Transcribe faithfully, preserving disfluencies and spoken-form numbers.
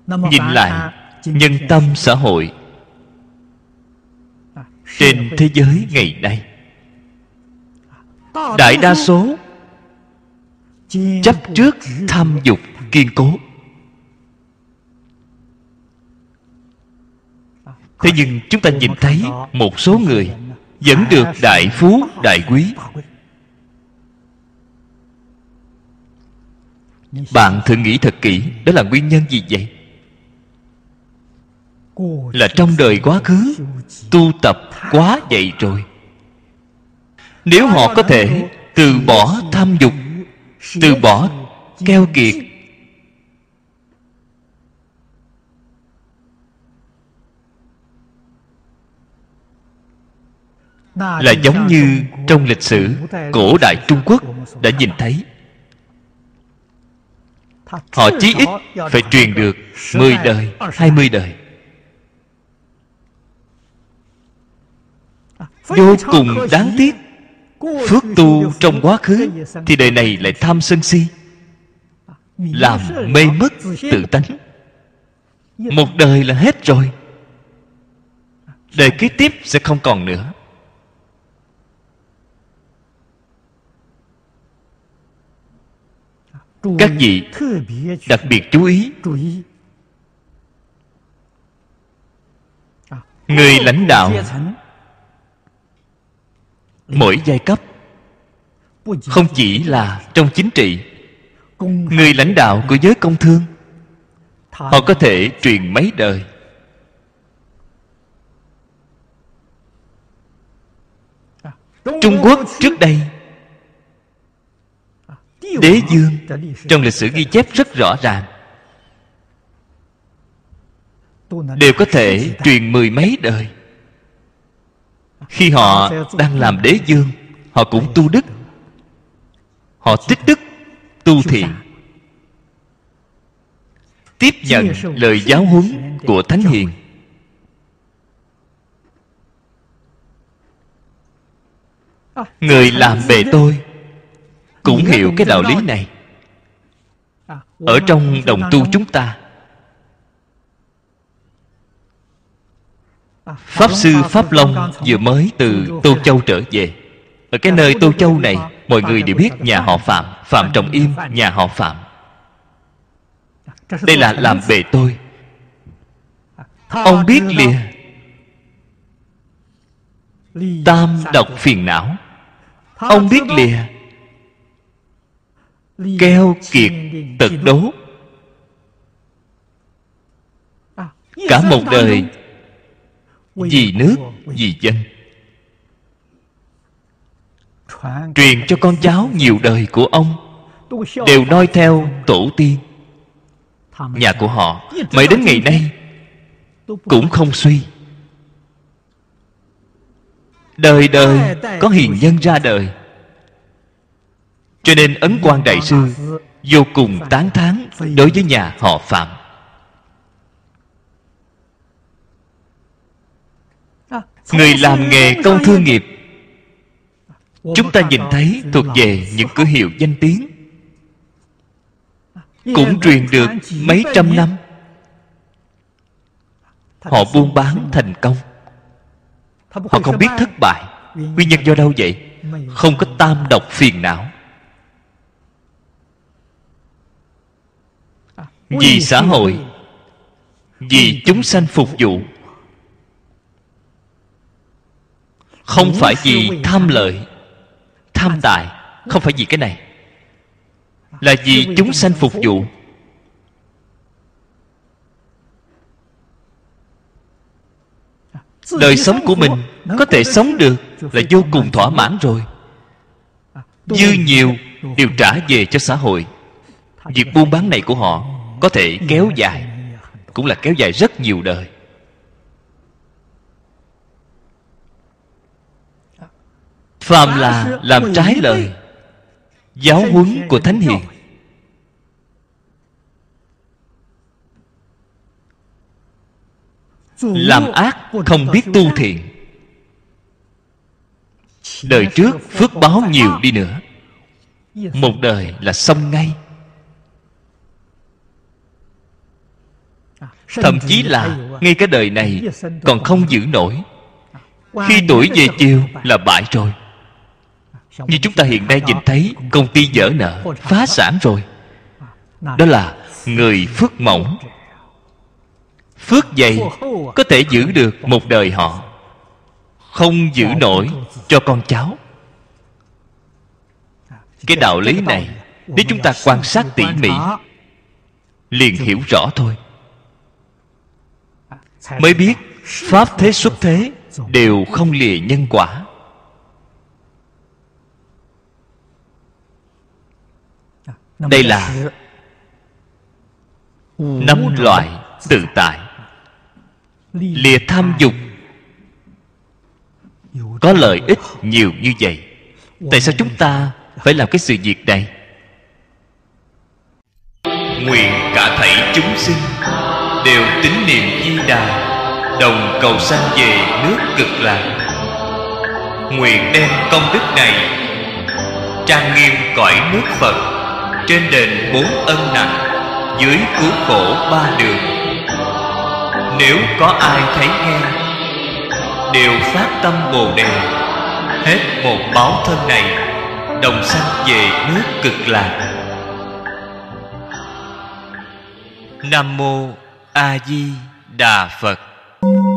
nhìn lại nhân tâm xã hội trên thế giới ngày nay, đại đa số chấp trước tham dục kiên cố. Thế nhưng chúng ta nhìn thấy một số người vẫn được đại phú đại quý. Bạn thử nghĩ thật kỹ, đó là nguyên nhân gì vậy? Là trong đời quá khứ tu tập quá vậy rồi. Nếu họ có thể từ bỏ tham dục, từ bỏ keo kiệt, là giống như trong lịch sử cổ đại Trung Quốc đã nhìn thấy. Họ chí ít phải truyền được mười đời, hai mươi đời. Vô cùng đáng tiếc, phước tu trong quá khứ thì đời này lại tham sân si, làm mê mất tự tánh. Một đời là hết rồi, đời kế tiếp sẽ không còn nữa. Các vị đặc biệt chú ý, người lãnh đạo mỗi giai cấp, không chỉ là trong chính trị, người lãnh đạo của giới công thương, họ có thể truyền mấy đời. Trung Quốc trước đây, đế vương trong lịch sử ghi chép rất rõ ràng, đều có thể truyền mười mấy đời. Khi họ đang làm đế vương, họ cũng tu đức, họ tích đức tu thiện, tiếp nhận lời giáo huấn của Thánh Hiền. Người làm bề tôi cũng hiểu cái đạo lý này. Ở trong đồng tu chúng ta, Pháp Sư Pháp Long vừa mới từ Tô Châu trở về. Ở cái nơi Tô Châu này, mọi người đều biết nhà họ Phạm, Phạm Trọng Im, nhà họ Phạm. Đây là làm bề tôi. Ông biết lìa tam độc phiền não, ông biết lìa keo kiệt tật đố. Cả một đời vì nước, vì dân, truyền cho con cháu nhiều đời của ông đều noi theo tổ tiên. Nhà của họ mãi đến ngày nay cũng không suy. Đời đời có hiền nhân ra đời. Cho nên Ấn Quang Đại Sư vô cùng tán thán đối với nhà họ Phạm. Người làm nghề công thương nghiệp, chúng ta nhìn thấy thuộc về những cửa hiệu danh tiếng, cũng truyền được mấy trăm năm. Họ buôn bán thành công, họ không biết thất bại. Nguyên nhân do đâu vậy? Không có tam độc phiền não. Vì xã hội, vì chúng sanh phục vụ, không phải vì tham lợi, tham tài, không phải vì cái này, là vì chúng sanh phục vụ. Đời sống của mình có thể sống được là vô cùng thỏa mãn rồi. Dư nhiều đều trả về cho xã hội. Việc buôn bán này của họ có thể kéo dài, cũng là kéo dài rất nhiều đời. Phàm là làm trái lời giáo huấn của Thánh Hiền, làm ác không biết tu thiện, đời trước phước báo nhiều đi nữa, một đời là xong ngay. thậm chí là ngay cả đời này còn không giữ nổi. Khi tuổi về chiều là bại rồi. Như chúng ta hiện nay nhìn thấy công ty vỡ nợ, phá sản rồi. Đó là người phước mỏng. Phước dày có thể giữ được một đời họ, không giữ nổi cho con cháu. Cái đạo lý này nếu chúng ta quan sát tỉ mỉ liền hiểu rõ thôi. Mới biết pháp thế xuất thế đều không lìa nhân quả. Đây là năm loại tự tại. Lìa tham dục có lợi ích nhiều như vậy. Tại sao chúng ta phải làm cái sự việc này? Nguyện cả thảy chúng sinh đều tín niệm Di Đà, đồng cầu sanh về nước Cực Lạc. Nguyện đem công đức này trang nghiêm cõi nước Phật, trên đền bốn ân nặng, dưới cứu khổ ba đường. Nếu có ai thấy nghe đều phát tâm Bồ Đề, hết một báo thân này đồng sanh về nước Cực Lạc. Nam mô A Di Đà Phật.